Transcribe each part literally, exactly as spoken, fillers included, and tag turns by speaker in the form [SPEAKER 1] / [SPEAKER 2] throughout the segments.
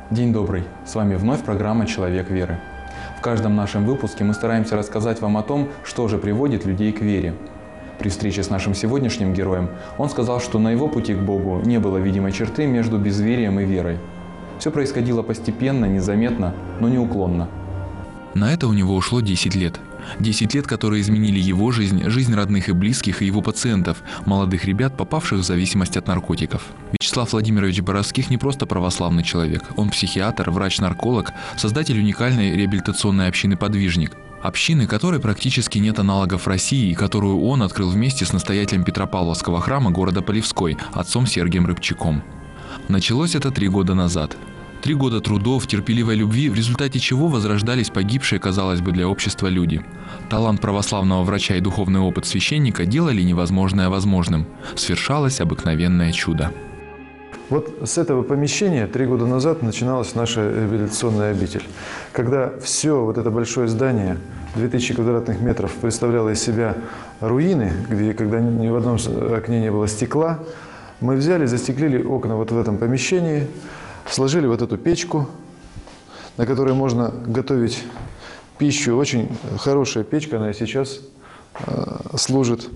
[SPEAKER 1] День добрый! С вами вновь программа «Человек веры». В каждом нашем выпуске мы стараемся рассказать вам о том, что же приводит людей к вере. При встрече с нашим сегодняшним героем он сказал, что на его пути к Богу не было видимой черты между безверием и верой. Все происходило постепенно, незаметно, но неуклонно.
[SPEAKER 2] На это у него ушло десять лет. десять лет, которые изменили его жизнь, жизнь родных и близких и его пациентов, молодых ребят, попавших в зависимость от наркотиков. Вячеслав Владимирович Боровских не просто православный человек. Он психиатр, врач-нарколог, создатель уникальной реабилитационной общины «Подвижник». Общины, которой практически нет аналогов в России и которую он открыл вместе с настоятелем Петропавловского храма города Полевской, отцом Сергием Рыбчаком. Началось это три года назад. Три года трудов, терпеливой любви, в результате чего возрождались погибшие, казалось бы, для общества люди. Талант православного врача и духовный опыт священника делали невозможное возможным. Свершалось обыкновенное чудо.
[SPEAKER 3] Вот с этого помещения три года назад начиналась наша реабилитационная обитель. Когда все вот это большое здание, две тысячи квадратных метров, представляло из себя руины, где когда ни в одном окне не было стекла, мы взяли, застеклили окна вот в этом помещении, сложили вот эту печку, на которой можно готовить пищу. Очень хорошая печка, она и сейчас э, служит.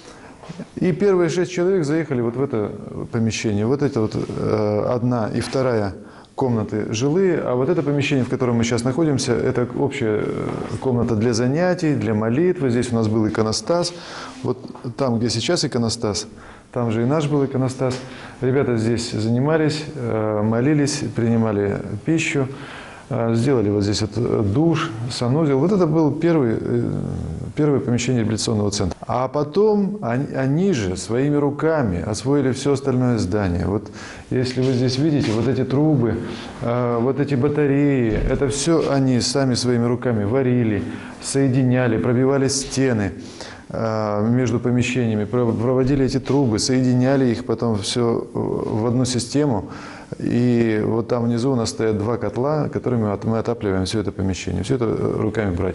[SPEAKER 3] И первые шесть человек заехали вот в это помещение. Вот это вот э, одна и вторая комнаты жилые, а вот это помещение, в котором мы сейчас находимся, это общая комната для занятий, для молитвы. Здесь у нас был иконостас. Вот там, где сейчас иконостас, там же и наш был иконостас. Ребята здесь занимались, молились, принимали пищу, сделали вот здесь вот душ, санузел. Вот это было первое, первое помещение реабилитационного центра. А потом они, они же своими руками освоили все остальное здание. Вот если вы здесь видите, вот эти трубы, вот эти батареи, это все они сами своими руками варили, соединяли, пробивали стены между помещениями, проводили эти трубы, соединяли их потом все в одну систему. И вот там внизу у нас стоят два котла, которыми мы отапливаем все это помещение. Все это руками братьев.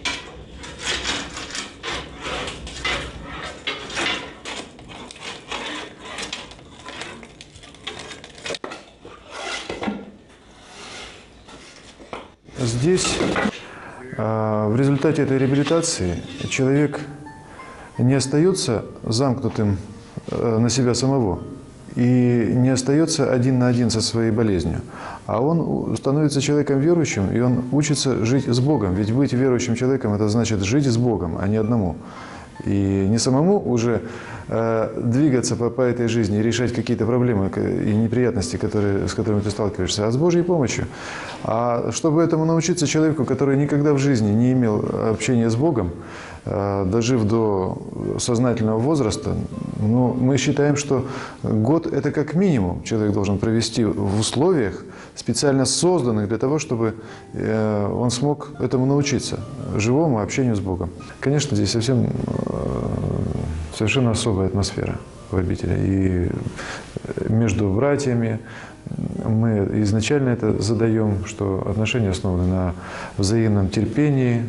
[SPEAKER 3] Здесь в результате этой реабилитации человек не остается замкнутым на себя самого и не остается один на один со своей болезнью, а он становится человеком верующим, и он учится жить с Богом. Ведь быть верующим человеком – это значит жить с Богом, а не одному. И не самому уже э, двигаться по, по этой жизни и решать какие-то проблемы и неприятности, которые, с которыми ты сталкиваешься, а с Божьей помощью. А чтобы этому научиться человеку, который никогда в жизни не имел общения с Богом, э, дожив до сознательного возраста, ну, мы считаем, что год – это как минимум человек должен провести в условиях, специально созданных для того, чтобы э, он смог этому научиться, живому общению с Богом. Конечно, здесь совсем совершенно особая атмосфера в обители. И между братьями мы изначально это задаем, что отношения основаны на взаимном терпении,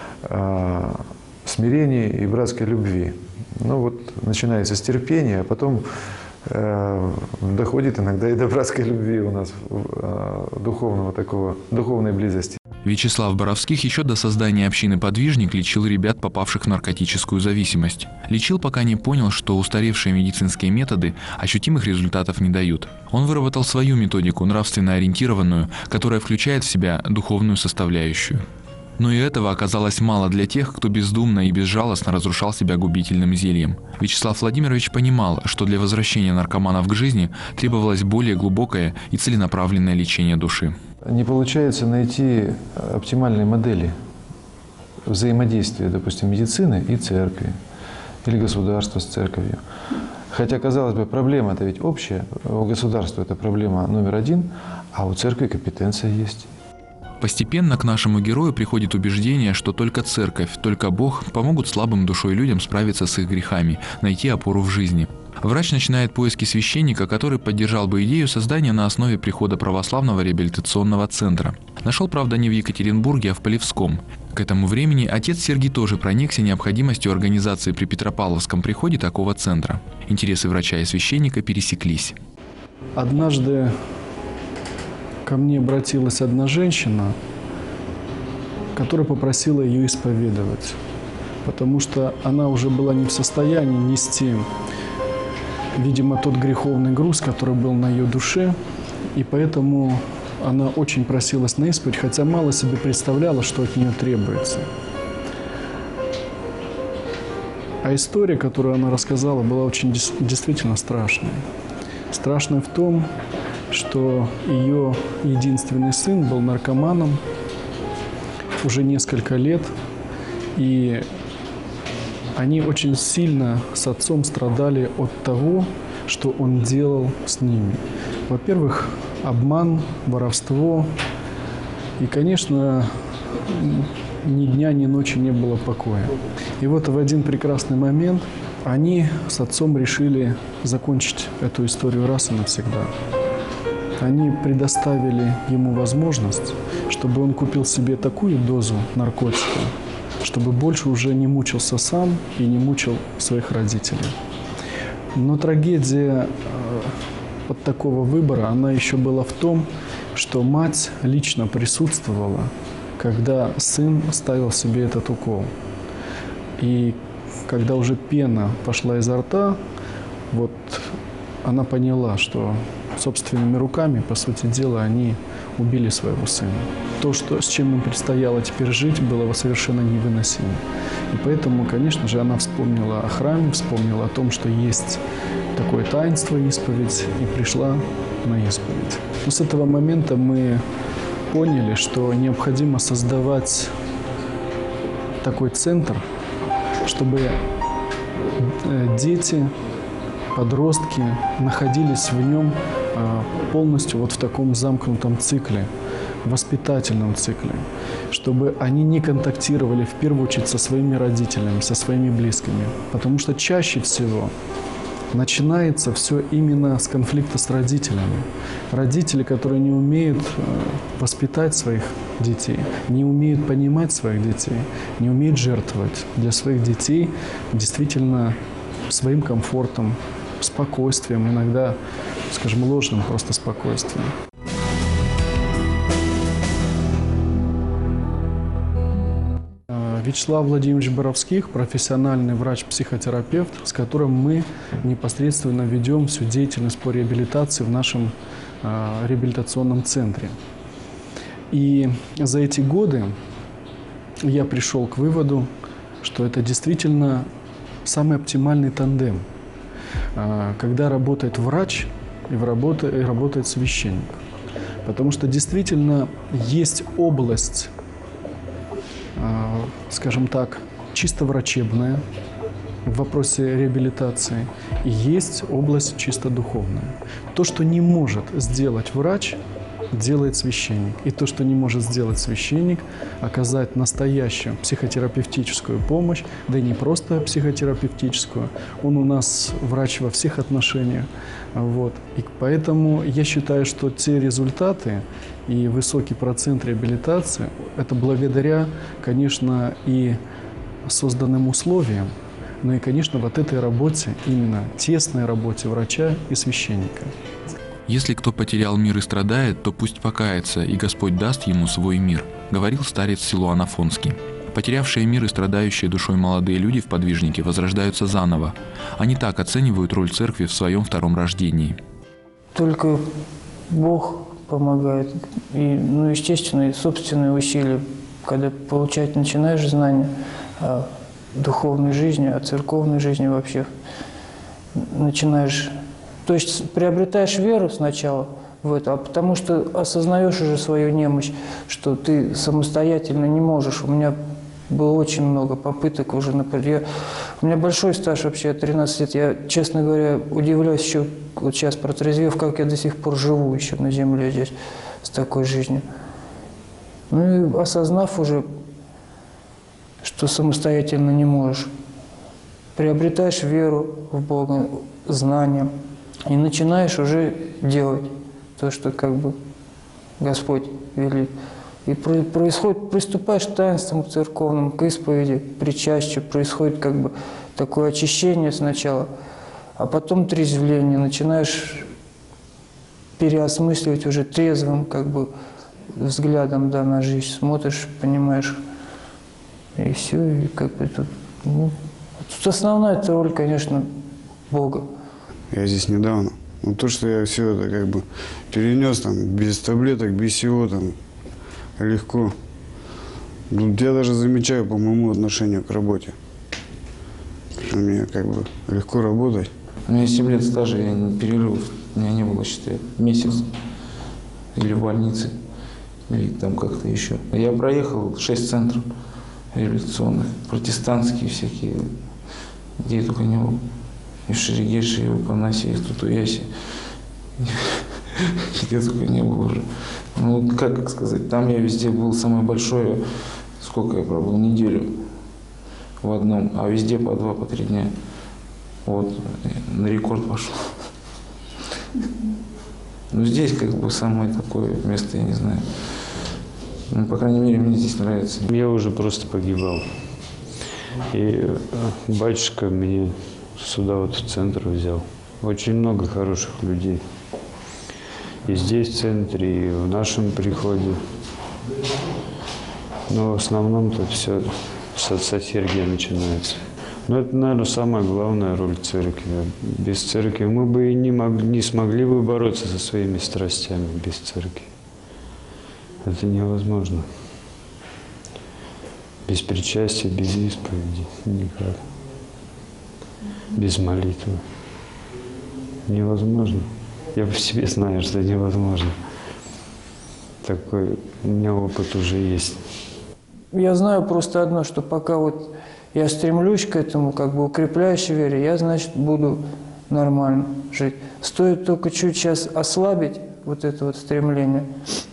[SPEAKER 3] смирении и братской любви. Ну вот начинается с терпения, а потом э, доходит иногда и до братской любви у нас, э, духовного такого, духовной близости.
[SPEAKER 2] Вячеслав Боровских еще до создания общины «Подвижник» лечил ребят, попавших в наркотическую зависимость. Лечил, пока не понял, что устаревшие медицинские методы ощутимых результатов не дают. Он выработал свою методику, нравственно ориентированную, которая включает в себя духовную составляющую. Но и этого оказалось мало для тех, кто бездумно и безжалостно разрушал себя губительным зельем. Вячеслав Владимирович понимал, что для возвращения наркоманов к жизни требовалось более глубокое и целенаправленное лечение души.
[SPEAKER 3] Не получается найти оптимальные модели взаимодействия, допустим, медицины и церкви, или государства с церковью. Хотя, казалось бы, проблема-то ведь общая. У государства это проблема номер один, а у церкви компетенция есть.
[SPEAKER 2] Постепенно к нашему герою приходит убеждение, что только церковь, только Бог помогут слабым душой людям справиться с их грехами, найти опору в жизни. Врач начинает поиски священника, который поддержал бы идею создания на основе прихода православного реабилитационного центра. Нашел, правда, не в Екатеринбурге, а в Полевском. К этому времени отец Сергий тоже проникся необходимостью организации при Петропавловском приходе такого центра. Интересы врача и священника пересеклись.
[SPEAKER 4] Однажды, ко мне обратилась одна женщина, которая попросила ее исповедовать, потому что она уже была не в состоянии нести, видимо, тот греховный груз, который был на ее душе, и поэтому она очень просилась на исповедь, хотя мало себе представляла, что от нее требуется. А история, которую она рассказала, была очень действительно страшной. Страшной в том, что ее единственный сын был наркоманом уже несколько лет, и они очень сильно с отцом страдали от того, что он делал с ними. Во-первых, обман, воровство, и, конечно, ни дня, ни ночи не было покоя. И вот в один прекрасный момент они с отцом решили закончить эту историю раз и навсегда. Они предоставили ему возможность, чтобы он купил себе такую дозу наркотика, чтобы больше уже не мучился сам и не мучил своих родителей. Но трагедия от такого выбора, она еще была в том, что мать лично присутствовала, когда сын ставил себе этот укол. И когда уже пена пошла изо рта, вот она поняла, что собственными руками, по сути дела, они убили своего сына. То, что, с чем им предстояло теперь жить, было совершенно невыносимо. И поэтому, конечно же, она вспомнила о храме, вспомнила о том, что есть такое таинство исповедь, и пришла на исповедь. Но с этого момента мы поняли, что необходимо создавать такой центр, чтобы дети, подростки находились в нем полностью вот в таком замкнутом цикле, воспитательном цикле, чтобы они не контактировали в первую очередь со своими родителями, со своими близкими. Потому что чаще всего начинается все именно с конфликта с родителями. Родители, которые не умеют воспитать своих детей, не умеют понимать своих детей, не умеют жертвовать для своих детей действительно своим комфортом, спокойствием, иногда, скажем, ложным просто спокойствием. Вячеслав Владимирович Боровских – профессиональный врач-психотерапевт, с которым мы непосредственно ведем всю деятельность по реабилитации в нашем э, реабилитационном центре. И за эти годы я пришел к выводу, что это действительно самый оптимальный тандем, э, когда работает врач и, в работе, и работает священник. Потому что действительно есть область, скажем так, чисто врачебная в вопросе реабилитации, и есть область чисто духовная. То, что не может сделать врач, делает священник. И то, что не может сделать священник, оказать настоящую психотерапевтическую помощь, да и не просто психотерапевтическую, он у нас врач во всех отношениях. Вот. И поэтому я считаю, что те результаты и высокий процент реабилитации – это благодаря, конечно, и созданным условиям, но и, конечно, вот этой работе, именно тесной работе врача и священника.
[SPEAKER 2] «Если кто потерял мир и страдает, то пусть покается, и Господь даст ему свой мир», — говорил старец Силуан Афонский. Потерявшие мир и страдающие душой молодые люди в подвижнике возрождаются заново. Они так оценивают роль церкви в своем втором рождении.
[SPEAKER 5] Только Бог помогает. И, ну, естественно, и собственные усилия, когда получать начинаешь знания о духовной жизни, о церковной жизни вообще, начинаешь... То есть приобретаешь веру сначала в это, а потому что осознаешь уже свою немощь, что ты самостоятельно не можешь. У меня было очень много попыток уже, например, я, у меня большой стаж вообще, тринадцать лет. Я, честно говоря, удивляюсь еще, вот сейчас протрезвев, как я до сих пор живу еще на земле здесь с такой жизнью. Ну и осознав уже, что самостоятельно не можешь, приобретаешь веру в Бога, знания. И начинаешь уже делать то, что как бы Господь велит. И происходит, приступаешь к таинствам церковным, к исповеди, к причастию, происходит как бы такое очищение сначала, а потом трезвление, начинаешь переосмысливать уже трезвым как бы взглядом, да, на жизнь. Смотришь, понимаешь, и все, и как бы тут, ну, тут основная эта роль, конечно, Бога. Я
[SPEAKER 6] здесь недавно. Но то, что я все это как бы перенес там без таблеток, без всего там легко. Ну, я даже замечаю по моему отношению к работе. Мне как бы легко работать.
[SPEAKER 7] У меня семь лет стажа, я не перерыв, у меня не было, считай, месяц или в больнице, или там как-то еще. Я проехал шесть центров реабилитационных, протестантские всякие, где я только не был. И в Шерегеше, и в Панасе, и в Тутуясе. Где только не был уже. Ну, как сказать, там я везде был самое большое, сколько я пробыл, неделю в одном, а везде по два, по три дня. Вот, на рекорд пошел. Ну, здесь как бы самое такое место, я не знаю. Ну, по крайней мере, мне здесь нравится.
[SPEAKER 8] Я уже просто погибал. И батюшка меня сюда вот в центр взял. Очень много хороших людей. И здесь, в центре, и в нашем приходе. Но в основном тут все с отца Сергия начинается. Но это, наверное, самая главная роль церкви. Без церкви мы бы и не, могли, не смогли бы бороться со своими страстями без церкви. Это невозможно. Без причастия, без исповеди никак. Без молитвы. Невозможно. Я по себе знаю, что невозможно. Такой у меня опыт уже есть.
[SPEAKER 5] Я знаю просто одно, что пока вот я стремлюсь к этому, как бы укрепляюсь в вере, я, значит, буду нормально жить. Стоит только чуть сейчас ослабить вот это вот стремление,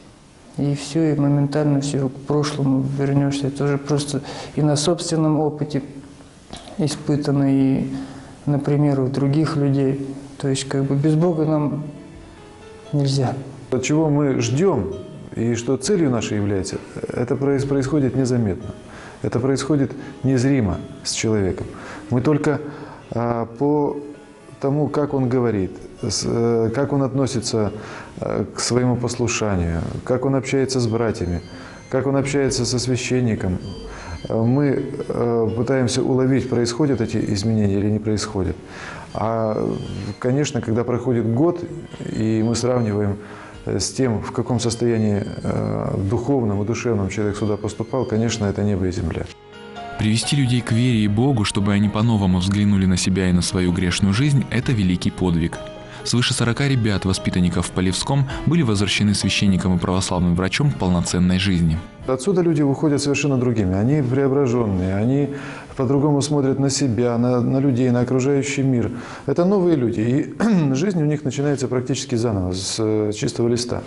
[SPEAKER 5] и все, и моментально все к прошлому вернешься. Это уже просто и на собственном опыте испытано, и на примерах других людей. То есть как бы без Бога нам нельзя.
[SPEAKER 3] От чего мы ждем и что целью нашей является, это происходит незаметно. Это происходит незримо с человеком. Мы только а, по тому, как он говорит, с, а, как он относится а, к своему послушанию, как он общается с братьями, как он общается со священником, а, мы а, пытаемся уловить, происходят эти изменения или не происходят. А, конечно, когда проходит год, и мы сравниваем с тем, в каком состоянии э, духовном и душевном человек сюда поступал, конечно, это небо и земля.
[SPEAKER 2] Привести людей к вере и Богу, чтобы они по-новому взглянули на себя и на свою грешную жизнь – это великий подвиг. Свыше сорока ребят, воспитанников в Полевском, были возвращены священником и православным врачом к полноценной жизни.
[SPEAKER 3] Отсюда люди выходят совершенно другими. Они преображенные, они по-другому смотрят на себя, на, на людей, на окружающий мир. Это новые люди, и жизнь у них начинается практически заново, с чистого листа.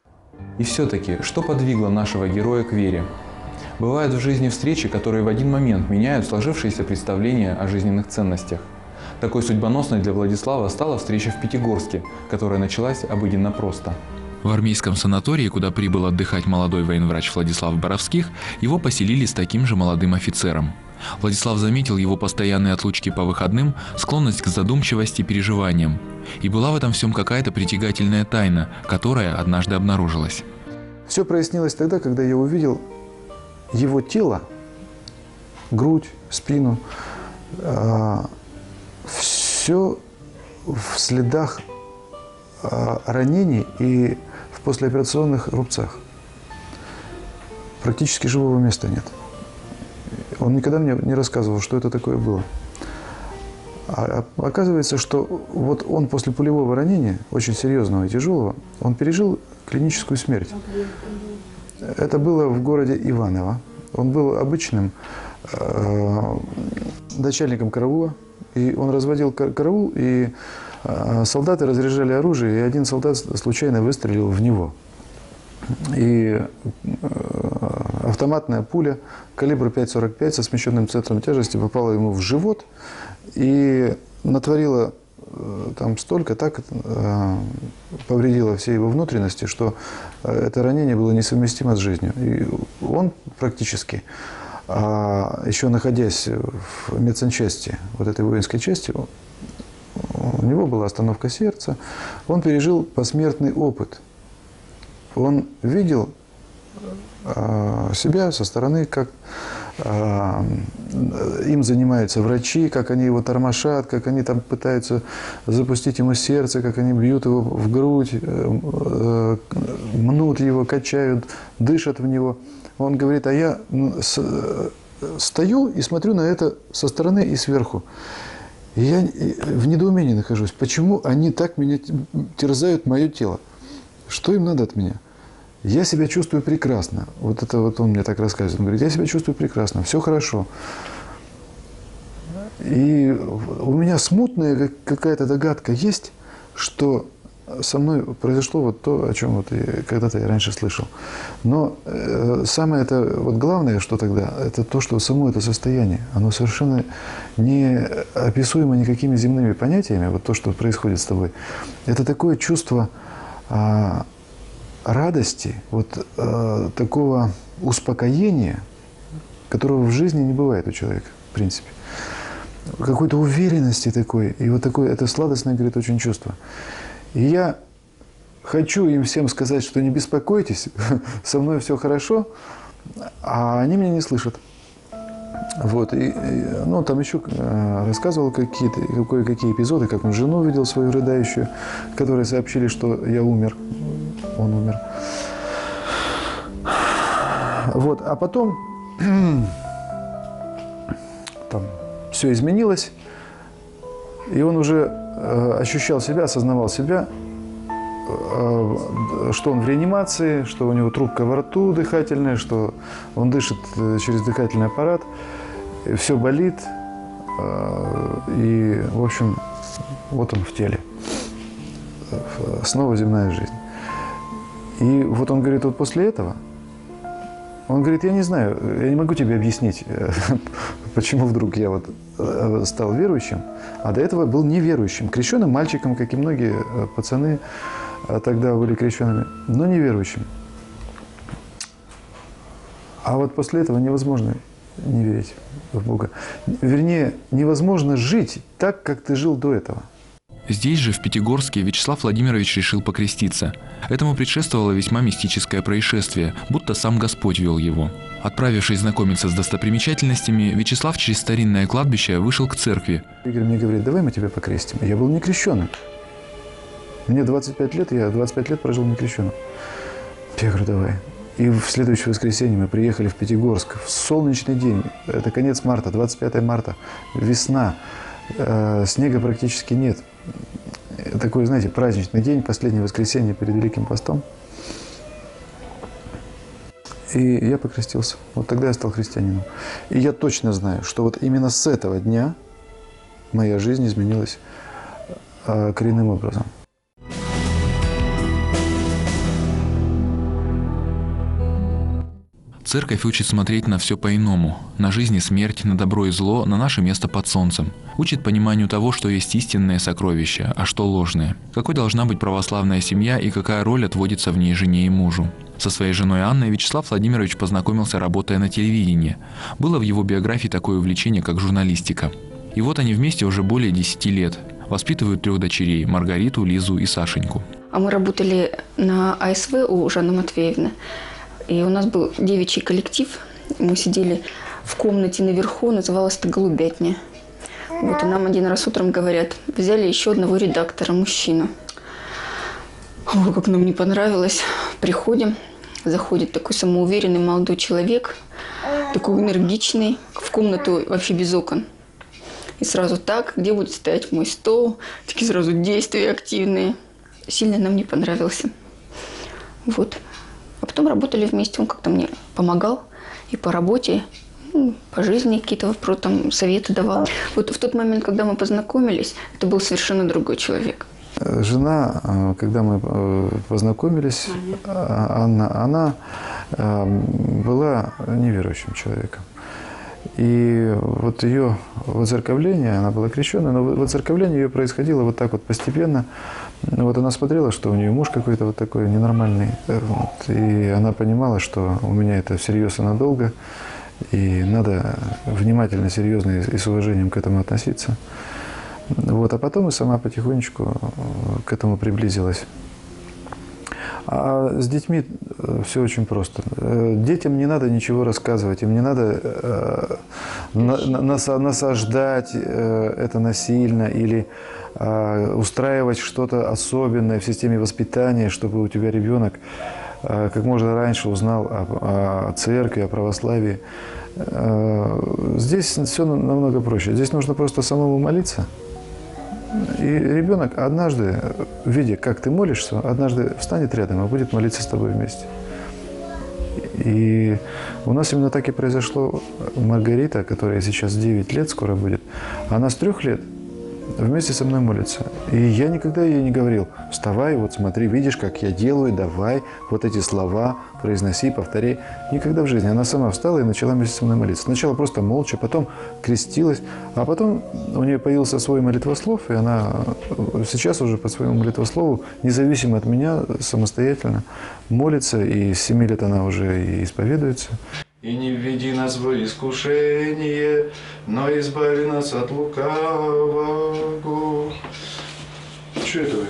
[SPEAKER 1] И все-таки, что подвигло нашего героя к вере? Бывают в жизни встречи, которые в один момент меняют сложившиеся представления о жизненных ценностях. Такой судьбоносной для Владислава стала встреча в Пятигорске, которая началась обыденно просто.
[SPEAKER 2] В армейском санатории, куда прибыл отдыхать молодой военврач Владислав Боровских, его поселили с таким же молодым офицером. Владислав заметил его постоянные отлучки по выходным, склонность к задумчивости и переживаниям. И была в этом всем какая-то притягательная тайна, которая однажды обнаружилась.
[SPEAKER 3] Все прояснилось тогда, когда я увидел его тело, грудь, спину, все в следах ранений и в послеоперационных рубцах. Практически живого места нет. Он никогда мне не рассказывал, что это такое было. А оказывается, что вот он после пулевого ранения, очень серьезного и тяжелого, он пережил клиническую смерть. Это было в городе Иваново. Он был обычным э, начальником караула, и он разводил караул, и э, солдаты разряжали оружие, и один солдат случайно выстрелил в него. И э, автоматная пуля калибра пять сорок пять со смещенным центром тяжести попала ему в живот и натворила э, там столько, так э, повредила все его внутренности, что э, это ранение было несовместимо с жизнью. И он практически, э, еще находясь в медсанчасти, вот этой воинской части, у него была остановка сердца, он пережил посмертный опыт. Он видел себя со стороны, как им занимаются врачи, как они его тормошат, как они там пытаются запустить ему сердце, как они бьют его в грудь, мнут его, качают, дышат в него. Он говорит, а я стою и смотрю на это со стороны и сверху. И я в недоумении нахожусь. Почему они так меня терзают, мое тело? Что им надо от меня? Я себя чувствую прекрасно. Вот это вот он мне так рассказывает. Он говорит, я себя чувствую прекрасно, все хорошо. И у меня смутная какая-то догадка есть, что со мной произошло вот то, о чем вот когда-то я раньше слышал. Но э, самое это вот главное, что тогда, это то, что само это состояние, оно совершенно не описуемо никакими земными понятиями, вот то, что происходит с тобой. Это такое чувство э, радости, вот э, такого успокоения, которого в жизни не бывает у человека, в принципе. Какой-то уверенности такой, и вот такое, это сладостное, говорит, очень чувство. И я хочу им всем сказать, что не беспокойтесь, со мной все хорошо, а они меня не слышат. Вот, и, и, ну, там еще э, рассказывал какие-то, кое-какие эпизоды, как он жену видел свою рыдающую, которые сообщили, что я умер, он умер. Вот, а потом там все изменилось, и он уже э, ощущал себя, осознавал себя, э, что он в реанимации, что у него трубка во рту дыхательная, что он дышит э, через дыхательный аппарат, все болит, э, и, в общем, вот он в теле. Снова земная жизнь. И вот он говорит, вот после этого, он говорит, я не знаю, я не могу тебе объяснить, почему вдруг я вот стал верующим, а до этого был неверующим, крещенным мальчиком, как и многие пацаны тогда были крещенными, но неверующим. А вот после этого невозможно не верить в Бога. Вернее, невозможно жить так, как ты жил до этого.
[SPEAKER 2] Здесь же, в Пятигорске, Вячеслав Владимирович решил покреститься. Этому предшествовало весьма мистическое происшествие, будто сам Господь вел его. Отправившись знакомиться с достопримечательностями, Вячеслав через старинное кладбище вышел к церкви.
[SPEAKER 3] Игорь мне говорит, давай мы тебя покрестим. Я был не крещеным. Мне двадцать пять лет, я двадцать пять лет прожил не крещеным. Я говорю, давай. И в следующее воскресенье мы приехали в Пятигорск. В солнечный день, это конец марта, двадцать пятое марта, весна. Э, снега практически нет. Такой, знаете, праздничный день, последнее воскресенье перед Великим постом. И я покрестился. Вот тогда я стал христианином. И я точно знаю, что вот именно с этого дня моя жизнь изменилась э, коренным образом.
[SPEAKER 2] Церковь учит смотреть на все по-иному. На жизнь и смерть, на добро и зло, на наше место под солнцем. Учит пониманию того, что есть истинное сокровище, а что ложное. Какой должна быть православная семья и какая роль отводится в ней жене и мужу. Со своей женой Анной Вячеслав Владимирович познакомился, работая на телевидении. Было в его биографии такое увлечение, как журналистика. И вот они вместе уже более десяти лет. Воспитывают трех дочерей – Маргариту, Лизу и Сашеньку.
[SPEAKER 9] А мы работали на А Эс В у Жанны Матвеевны. И у нас был девичий коллектив. Мы сидели в комнате наверху, называлась это «Голубятня». Вот, и нам один раз утром говорят, взяли еще одного редактора, мужчину. Ой, как нам не понравилось. Приходим, заходит такой самоуверенный молодой человек, такой энергичный, в комнату вообще без окон. И сразу так, где будет стоять мой стол, такие сразу действия активные. Сильно нам не понравился. Вот. А потом работали вместе, он как-то мне помогал и по работе, ну, по жизни какие-то вопросы, там, советы давал. Вот в тот момент, когда мы познакомились, это был совершенно другой человек.
[SPEAKER 3] Жена, когда мы познакомились, Анна, она была неверующим человеком. И вот ее воцерковление, она была крещенная, но воцерковление ее происходило вот так вот постепенно. Вот она смотрела, что у нее муж какой-то вот такой ненормальный. Вот, и она понимала, что у меня это всерьез и надолго. И надо внимательно, серьезно и с уважением к этому относиться. Вот, а потом и сама потихонечку к этому приблизилась. А с детьми все очень просто. Детям не надо ничего рассказывать, им не надо насаждать это насильно или устраивать что-то особенное в системе воспитания, чтобы у тебя ребенок как можно раньше узнал о церкви, о православии. Здесь все намного проще. Здесь нужно просто самому молиться. И ребенок однажды, видя, как ты молишься, однажды встанет рядом и будет молиться с тобой вместе. И у нас именно так и произошло. Маргарита, которая сейчас девять лет скоро будет, она с трех лет вместе со мной молится. И я никогда ей не говорил: вставай, вот смотри, видишь, как я делаю, давай, вот эти слова произноси, повтори. Никогда в жизни. Она сама встала и начала вместе со мной молиться. Сначала просто молча, потом крестилась, а потом у нее появился свой молитвослов, и она сейчас уже по своему молитвослову, независимо от меня, самостоятельно молится, и с семи лет она уже и исповедуется. «И не введи нас в искушение, но избави нас от лукавого». Что это вы?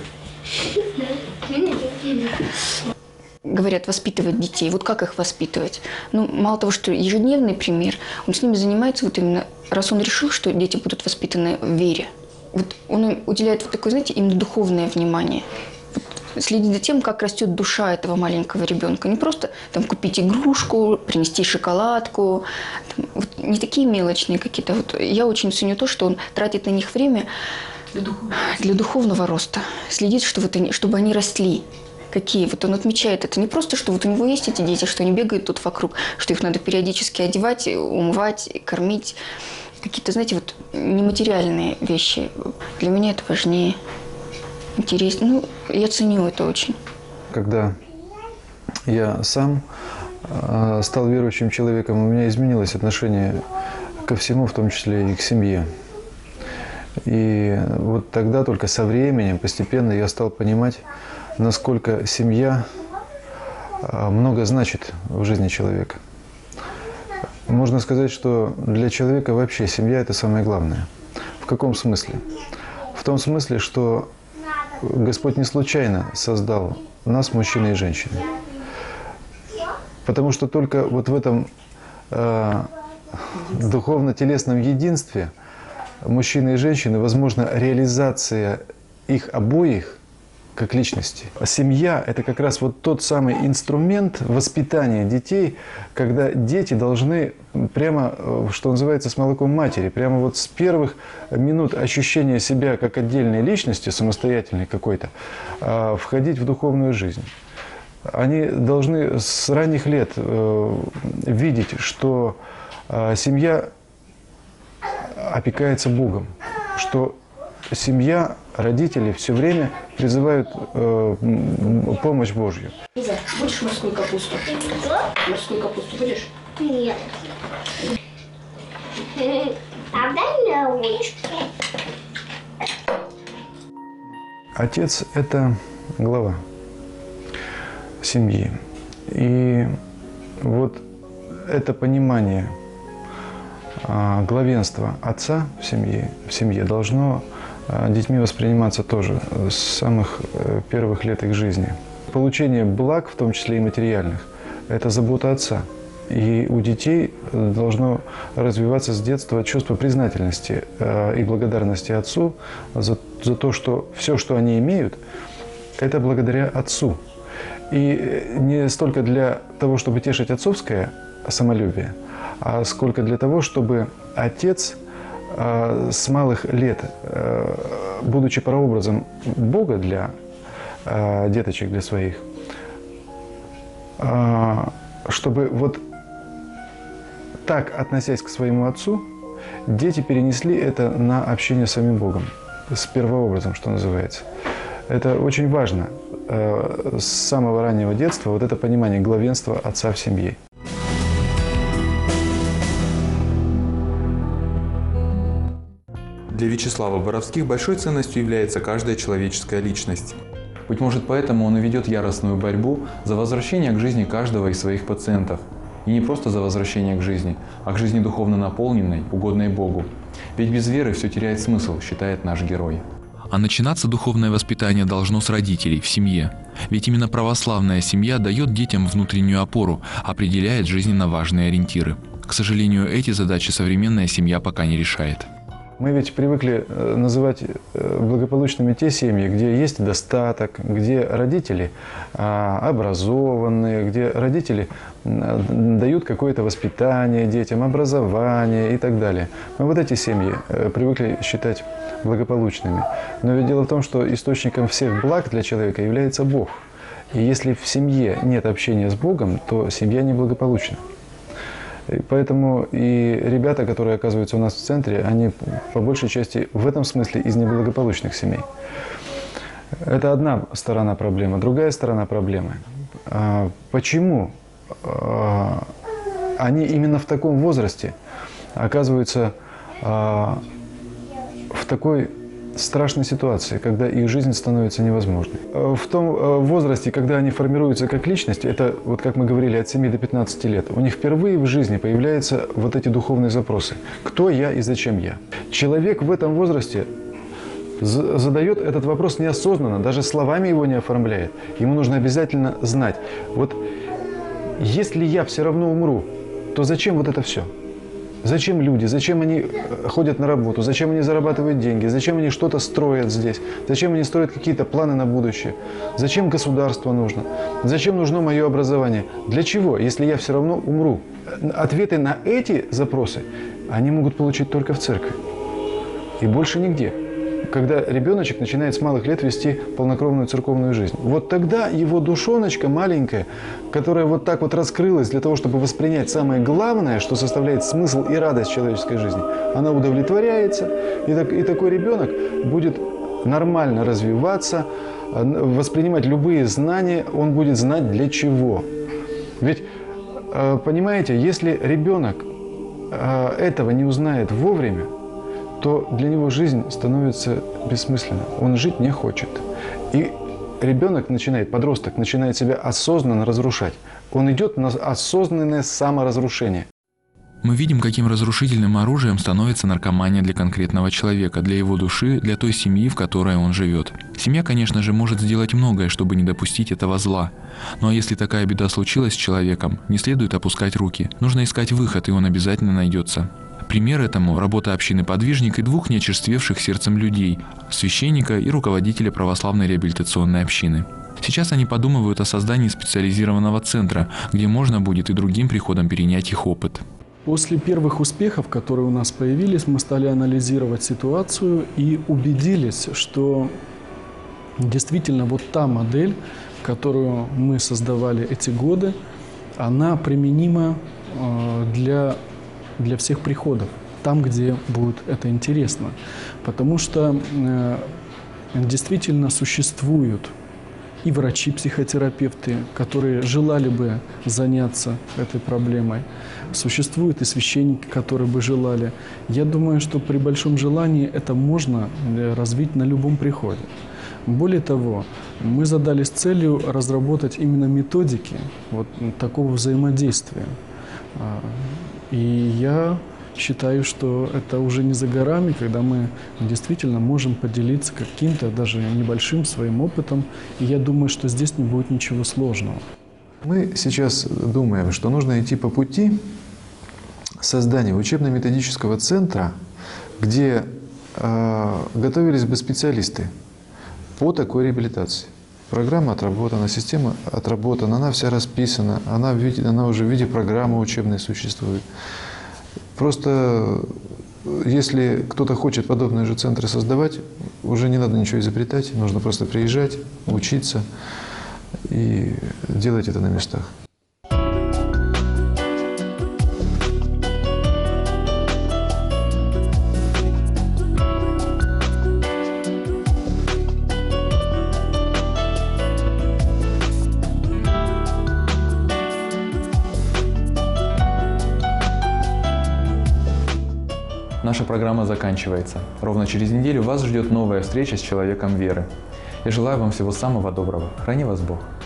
[SPEAKER 9] Говорят, воспитывать детей. Вот как их воспитывать? Ну, мало того, что ежедневный пример, он с ними занимается вот именно, раз он решил, что дети будут воспитаны в вере. Вот он им уделяет вот такое, знаете, именно духовное внимание. Следить за тем, как растет душа этого маленького ребенка. Не просто там купить игрушку, принести шоколадку. Там, вот, не такие мелочные какие-то. Вот, я очень ценю то, что он тратит на них время для духовного, для духовного роста. Следит, что вот они, чтобы они росли. Какие? Вот он отмечает это. Не просто, что вот у него есть эти дети, что они бегают тут вокруг, что их надо периодически одевать, умывать, кормить. Какие-то, знаете, вот нематериальные вещи. Для меня это важнее. Интересно. Ну, я ценю это очень.
[SPEAKER 3] Когда я сам э, стал верующим человеком, у меня изменилось отношение ко всему, в том числе и к семье. И вот тогда только со временем, постепенно я стал понимать, насколько семья э, много значит в жизни человека. Можно сказать, что для человека вообще семья – это самое главное. В каком смысле? В том смысле, что Господь не случайно создал нас, мужчины и женщины. Потому что только вот в этом э, духовно-телесном единстве мужчины и женщины возможна реализация их обоих как личности. А семья – это как раз вот тот самый инструмент воспитания детей, когда дети должны прямо, что называется, с молоком матери, прямо вот с первых минут ощущения себя как отдельной личности, самостоятельной какой-то, входить в духовную жизнь. Они должны с ранних лет видеть, что семья опекается Богом, что семья, родители все время призывают э, помощь Божью.
[SPEAKER 9] Лиза, будешь морскую капусту? Морскую капусту будешь?
[SPEAKER 10] Нет. А дай мне ручку.
[SPEAKER 3] Отец – это глава семьи. И вот это понимание а, главенства отца в семье, в семье должно детьми восприниматься тоже с самых первых лет их жизни. Получение благ, в том числе и материальных, это забота отца. И у детей должно развиваться с детства чувство признательности и благодарности отцу за, за то, что все, что они имеют, это благодаря отцу. И не столько для того, чтобы тешить отцовское самолюбие, а сколько для того, чтобы отец с малых лет, будучи прообразом Бога для деточек, для своих, чтобы вот так, относясь к своему отцу, дети перенесли это на общение с самим Богом, с первообразом, что называется. Это очень важно с самого раннего детства, вот это понимание главенства отца в семье.
[SPEAKER 1] Для Вячеслава Боровских большой ценностью является каждая человеческая личность. Быть может, поэтому он и ведет яростную борьбу за возвращение к жизни каждого из своих пациентов. И не просто за возвращение к жизни, а к жизни духовно наполненной, угодной Богу. Ведь без веры все теряет смысл, считает наш герой.
[SPEAKER 2] А начинаться духовное воспитание должно с родителей, в семье. Ведь именно православная семья дает детям внутреннюю опору, определяет жизненно важные ориентиры. К сожалению, эти задачи современная семья пока не решает.
[SPEAKER 3] Мы ведь привыкли называть благополучными те семьи, где есть достаток, где родители образованные, где родители дают какое-то воспитание детям, образование и так далее. Мы вот эти семьи привыкли считать благополучными. Но ведь дело в том, что источником всех благ для человека является Бог. И если в семье нет общения с Богом, то семья неблагополучна. И поэтому и ребята, которые оказываются у нас в центре, они по большей части в этом смысле из неблагополучных семей. Это одна сторона проблемы. Другая сторона проблемы. Почему они именно в таком возрасте оказываются в такой страшной ситуации, когда их жизнь становится невозможной? В том возрасте, когда они формируются как личность, это, вот как мы говорили, от семи до пятнадцати лет, у них впервые в жизни появляются вот эти духовные запросы. Кто я и зачем я? Человек в этом возрасте задает этот вопрос неосознанно, даже словами его не оформляет. Ему нужно обязательно знать, вот если я все равно умру, то зачем вот это все? Зачем люди, зачем они ходят на работу, зачем они зарабатывают деньги, зачем они что-то строят здесь, зачем они строят какие-то планы на будущее, зачем государство нужно, зачем нужно мое образование, для чего, если я все равно умру? Ответы на эти запросы они могут получить только в церкви и больше нигде. Когда ребеночек начинает с малых лет вести полнокровную церковную жизнь. Вот тогда его душоночка маленькая, которая вот так вот раскрылась для того, чтобы воспринять самое главное, что составляет смысл и радость человеческой жизни, она удовлетворяется, и, так, и такой ребенок будет нормально развиваться, воспринимать любые знания, он будет знать для чего. Ведь, понимаете, если ребенок этого не узнает вовремя, то для него жизнь становится бессмысленной. Он жить не хочет. И ребенок начинает, подросток начинает себя осознанно разрушать. Он идет на осознанное саморазрушение.
[SPEAKER 2] Мы видим, каким разрушительным оружием становится наркомания для конкретного человека, для его души, для той семьи, в которой он живет. Семья, конечно же, может сделать многое, чтобы не допустить этого зла. Ну а если такая беда случилась с человеком, не следует опускать руки. Нужно искать выход, и он обязательно найдется. Пример этому – работа общины «Подвижник» и двух неочерствевших сердцем людей – священника и руководителя православной реабилитационной общины. Сейчас они подумывают о создании специализированного центра, где можно будет и другим приходам перенять их опыт.
[SPEAKER 4] После первых успехов, которые у нас появились, мы стали анализировать ситуацию и убедились, что действительно вот та модель, которую мы создавали эти годы, она применима для для всех приходов, там, где будет это интересно. Потому что э, действительно существуют и врачи-психотерапевты, которые желали бы заняться этой проблемой. Существуют и священники, которые бы желали. Я думаю, что при большом желании это можно развить на любом приходе. Более того, мы задались целью разработать именно методики вот такого взаимодействия. И я считаю, что это уже не за горами, когда мы действительно можем поделиться каким-то даже небольшим своим опытом. И я думаю, что здесь не будет ничего сложного.
[SPEAKER 3] Мы сейчас думаем, что нужно идти по пути создания учебно-методического центра, где э, готовились бы специалисты по такой реабилитации. Программа отработана, система отработана, она вся расписана, она, в виде, она уже в виде программы учебной существует. Просто если кто-то хочет подобные же центры создавать, уже не надо ничего изобретать, нужно просто приезжать, учиться и делать это на местах.
[SPEAKER 1] Наша программа заканчивается. Ровно через неделю вас ждет новая встреча с человеком веры. Я желаю вам всего самого доброго. Храни вас Бог.